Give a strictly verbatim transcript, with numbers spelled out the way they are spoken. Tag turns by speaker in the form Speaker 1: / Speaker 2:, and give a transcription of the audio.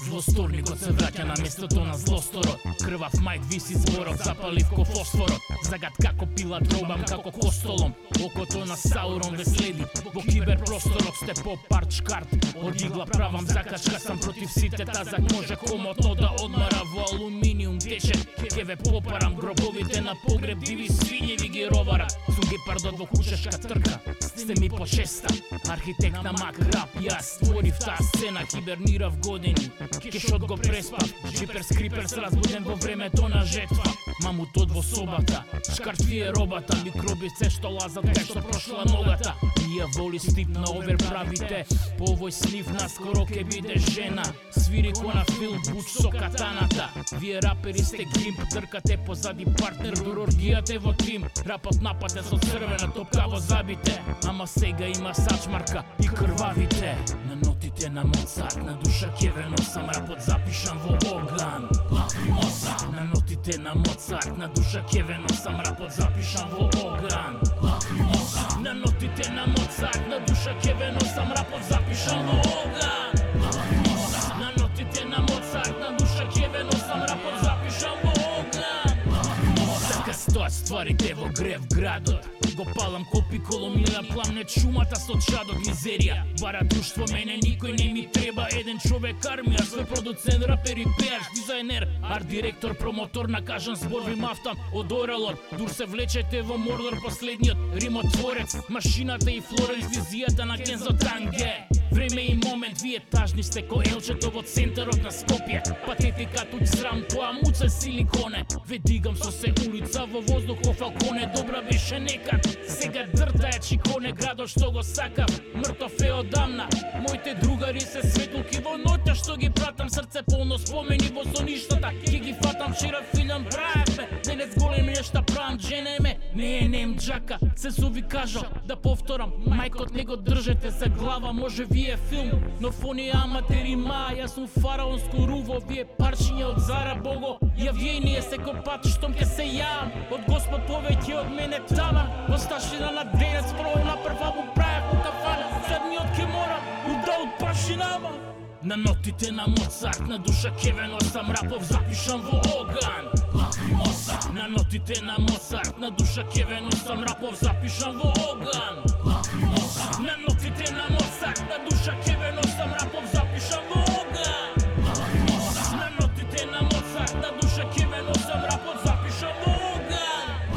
Speaker 1: Злосторникот се враќа на местото на злосторот. Крвав мајк виси зборот, запалив ко фосфорот. Загад како пилат робам, како костолом. Окото на Саурон ве следи, во киберпросторот сте по парчкарт. Од игла правам закачка, сам против сите тазак. Може комотно да одмара во алуминиум тече. Ке ве попарам, гробовите на погреб, диви свињеви ги роварат. Сум гепардот во кучешка трка, сте ми по шеста. Архитект на мак рап, јас створив таа сцена. Хибернирав години, кешот го преспав. Джипер скриперс разбуден во времето на жетва. Мамутот во собата, шкарчви е робата. Микробивце што лазат кај што прошла ногата. Ние воли стип на овер правите, по овој снив наскоро ке биде жена. Свири ко на филм буч со катаната. Вие рапери сте гримп, тркате позади партнер, дуроргијате во тим. Рапот напате со црвена топка во забите. Ама сега има сачмарка и крвавите. На нотите на Моцарт, на душа ќе ве носам, рапот запишам во оган. Лакримоза. На нотите на Моцарт, на душа ќе ве носам, рапот запишам во оган. Лакримоза. На нотите на Моцарт, на душа ќе ве носам, рапот запишам во оган. Лакримоза. На нотите на Моцарт, на душа ќе ве носам, рапот запишам во оган. Лакримоза. Така стоат стварите во грев градот. Го палам ко пиколо, ми да пламне чумата со чадот. Мизерија, бара друштво, мене никој не ми треба. Еден човек армија, свој продуцент, рапер и пејач, дизајнер, арт директор, промотор, накажан збор ви мафтам од орелот. Дур се влечете во Мордор, последниот римотворец, машината и Флоренс, визијата на Кензо Танге. Време и момент, вие тажни сте ко елчето во центарот на Скопје. Патетика тук срам, која муце силиконе. Ве дигам со се улица во воздух ко фалконе. Добра беше некад, сега дрта е чиконе. Градот што го сакав, мртов е одамна. Моите другари се светулки во ноќта што ги пратам. Срце полно спомени во соништата, ке ги фатам. Вчера филм правевме, денес големи нешта правам. Женеме, не е нем джака, се суви кажал да повторам. Мајкот не го држете за глава, може вие филм, но фони аматери ма. Јас сум фараонско руво, вие парчиња од Зара Бого. Јавјение секој пат штом ке се јавам, од Господ повеќе од мене тамам. Осташина на денес, прво на прва му правев у кафана. Задниот ке морам, уда од прашинама. На нотите на Моцарт, на душа ке ве носам, рапов запишам во оган. Лакримоза. На нотите на Моцарт, на душа ке ве носам, рапов запишам во оган. Лакримоза. На нотите на Моцарт, на душа ке ве носам, рапов запишам